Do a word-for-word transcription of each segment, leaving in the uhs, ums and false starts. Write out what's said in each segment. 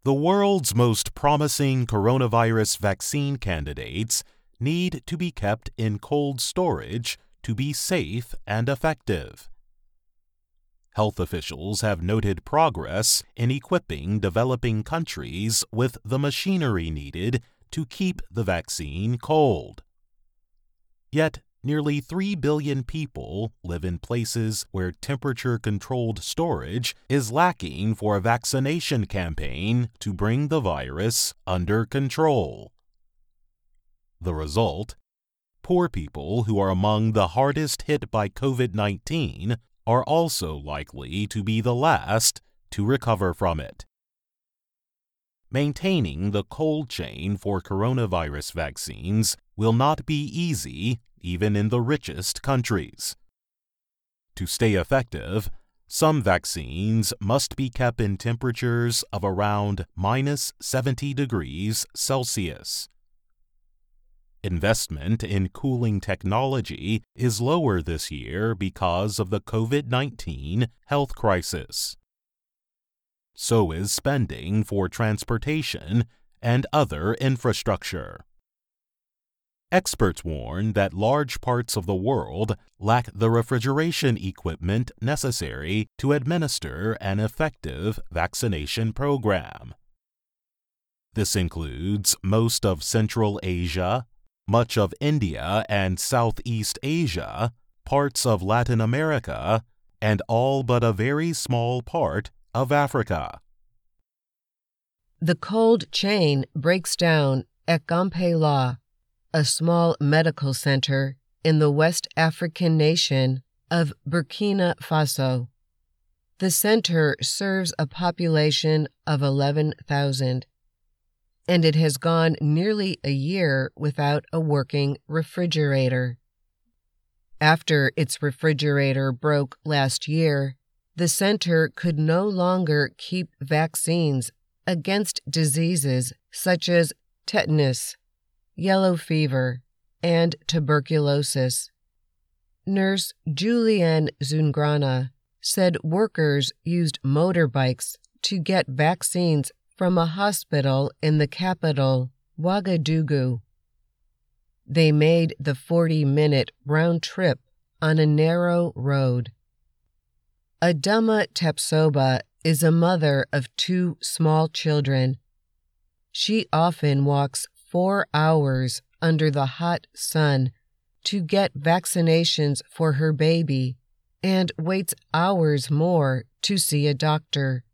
The world's most promising coronavirus vaccine candidates need to be kept in cold storage to be safe and effective. Health officials have noted progress in equipping developing countries with the machinery needed to keep the vaccine cold. Yet, nearly three billion people live in places where temperature-controlled storage is lacking for a vaccination campaign to bring the virus under control. The result? Poor people who are among the hardest hit by COVID nineteen are also likely to be the last to recover from it. Maintaining the cold chain for coronavirus vaccines will not be easy, even in the richest countries. To stay effective, some vaccines must be kept in temperatures of around minus seventy degrees Celsius. Investment in cooling technology is lower this year because of the COVID nineteen health crisis. So is spending for transportation and other infrastructure. Experts warn that large parts of the world lack the refrigeration equipment necessary to administer an effective vaccination program. This includes most of Central Asia, much of India and Southeast Asia, parts of Latin America, and all but a very small part of Africa. The cold chain breaks down at Gampela, a small medical center in the West African nation of Burkina Faso. The center serves a population of eleven thousand. And it has gone nearly a year without a working refrigerator. After its refrigerator broke last year, the center could no longer keep vaccines against diseases such as tetanus, yellow fever, and tuberculosis. Nurse Julienne Zungrana said workers used motorbikes to get vaccines from a hospital in the capital, Ouagadougou. They made the forty-minute round trip on a narrow road. Adama Tepsoba is a mother of two small children. She often walks four hours under the hot sun to get vaccinations for her baby and waits hours more to see a doctor.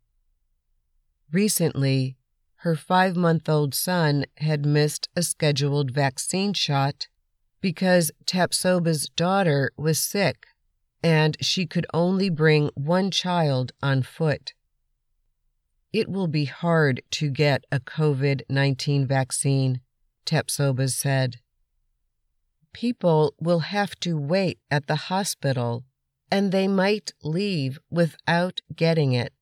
Recently, her five-month-old son had missed a scheduled vaccine shot because Tepsoba's daughter was sick and she could only bring one child on foot. It will be hard to get a COVID nineteen vaccine, Tepsoba said. People will have to wait at the hospital and they might leave without getting it.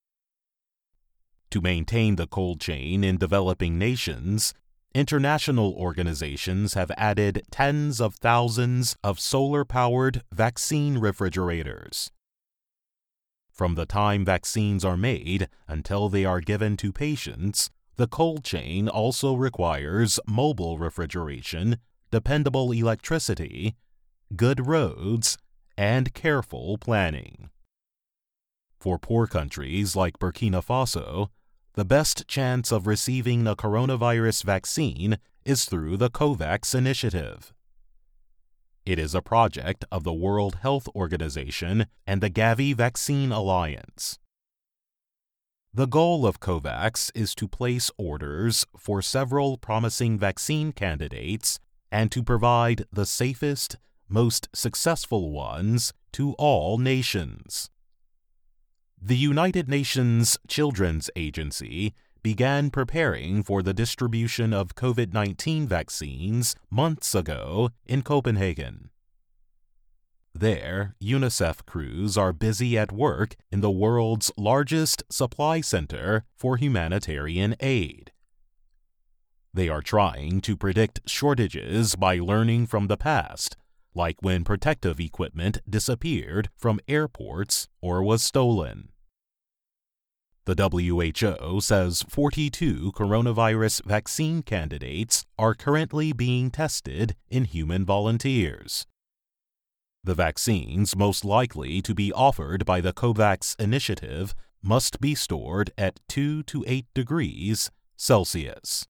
To maintain the cold chain in developing nations, international organizations have added tens of thousands of solar-powered vaccine refrigerators. From the time vaccines are made until they are given to patients, the cold chain also requires mobile refrigeration, dependable electricity, good roads, and careful planning. For poor countries like Burkina Faso, the best chance of receiving a coronavirus vaccine is through the COVAX initiative. It is a project of the World Health Organization and the Gavi Vaccine Alliance. The goal of COVAX is to place orders for several promising vaccine candidates and to provide the safest, most successful ones to all nations. The United Nations Children's Agency began preparing for the distribution of COVID nineteen vaccines months ago in Copenhagen. There, UNICEF crews are busy at work in the world's largest supply center for humanitarian aid. They are trying to predict shortages by learning from the past, like when protective equipment disappeared from airports or was stolen. The W H O says forty-two coronavirus vaccine candidates are currently being tested in human volunteers. The vaccines most likely to be offered by the COVAX initiative must be stored at two to eight degrees Celsius.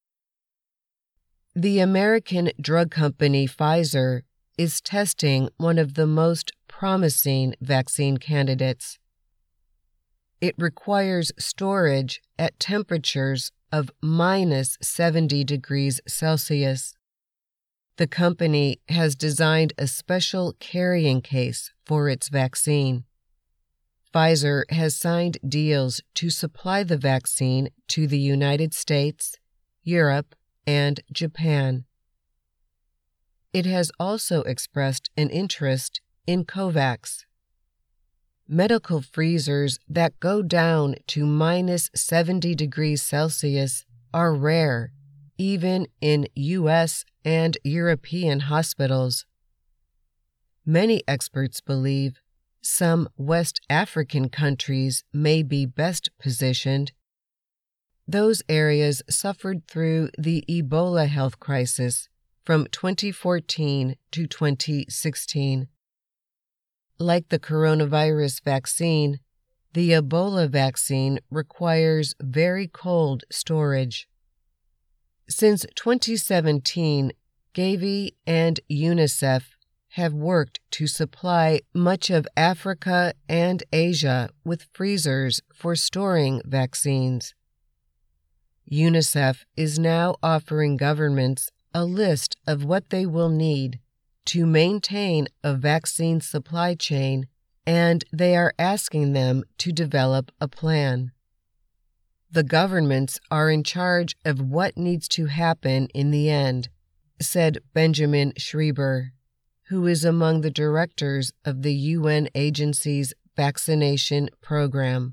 The American drug company Pfizer is testing one of the most promising vaccine candidates. It requires storage at temperatures of minus seventy degrees Celsius. The company has designed a special carrying case for its vaccine. Pfizer has signed deals to supply the vaccine to the United States, Europe, and Japan. It has also expressed an interest in COVAX. Medical freezers that go down to minus seventy degrees Celsius are rare, even in U S and European hospitals. Many experts believe some West African countries may be best positioned. Those areas suffered through the Ebola health crisis from twenty fourteen to twenty sixteen. Like the coronavirus vaccine, the Ebola vaccine requires very cold storage. Since twenty seventeen, Gavi and UNICEF have worked to supply much of Africa and Asia with freezers for storing vaccines. UNICEF is now offering governments a list of what they will need to maintain a vaccine supply chain, and they are asking them to develop a plan. The governments are in charge of what needs to happen in the end, said Benjamin Schreiber, who is among the directors of the U N agency's vaccination program.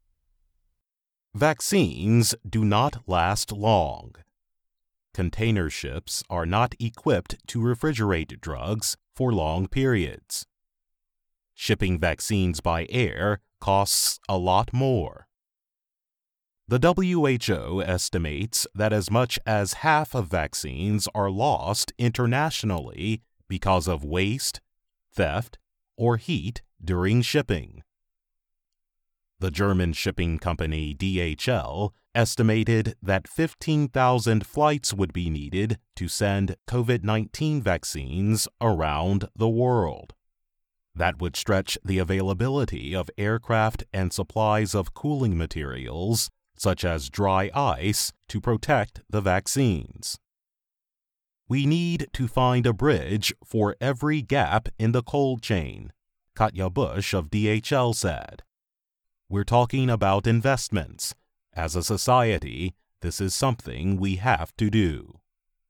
Vaccines do not last long. Container ships are not equipped to refrigerate drugs for long periods. Shipping vaccines by air costs a lot more. The W H O estimates that as much as half of vaccines are lost internationally because of waste, theft, or heat during shipping. The German shipping company D H L estimated that fifteen thousand flights would be needed to send COVID nineteen vaccines around the world. That would stretch the availability of aircraft and supplies of cooling materials, such as dry ice, to protect the vaccines. We need to find a bridge for every gap in the cold chain, Katja Busch of D H L said. We're talking about investments. As a society, this is something we have to do.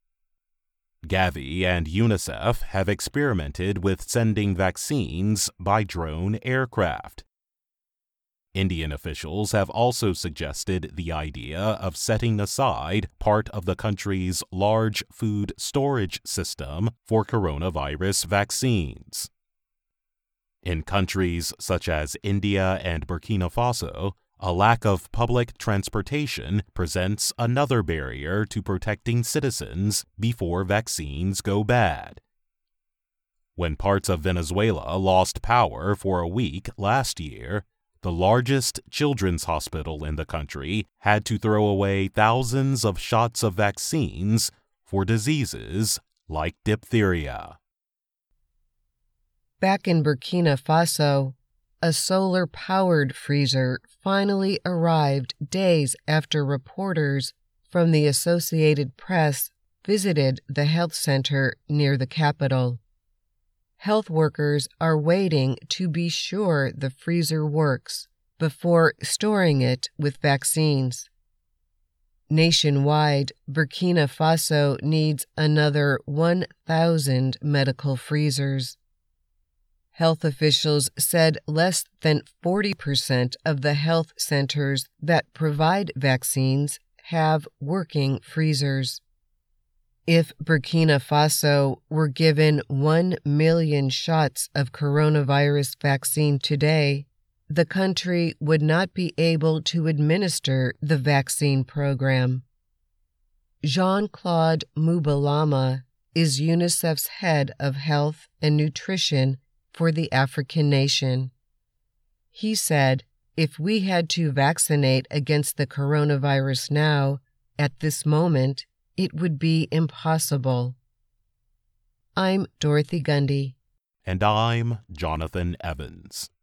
Gavi and UNICEF have experimented with sending vaccines by drone aircraft. Indian officials have also suggested the idea of setting aside part of the country's large food storage system for coronavirus vaccines. In countries such as India and Burkina Faso, a lack of public transportation presents another barrier to protecting citizens before vaccines go bad. When parts of Venezuela lost power for a week last year, the largest children's hospital in the country had to throw away thousands of shots of vaccines for diseases like diphtheria. Back in Burkina Faso, a solar-powered freezer finally arrived days after reporters from the Associated Press visited the health center near the capital. Health workers are waiting to be sure the freezer works before storing it with vaccines. Nationwide, Burkina Faso needs another one thousand medical freezers. Health officials said less than forty percent of the health centers that provide vaccines have working freezers. If Burkina Faso were given one million shots of coronavirus vaccine today, the country would not be able to administer the vaccine program. Jean-Claude Mubalama is UNICEF's head of health and nutrition for the African nation. He said, if we had to vaccinate against the coronavirus now, at this moment, it would be impossible. I'm Dorothy Gundy. And I'm Jonathan Evans.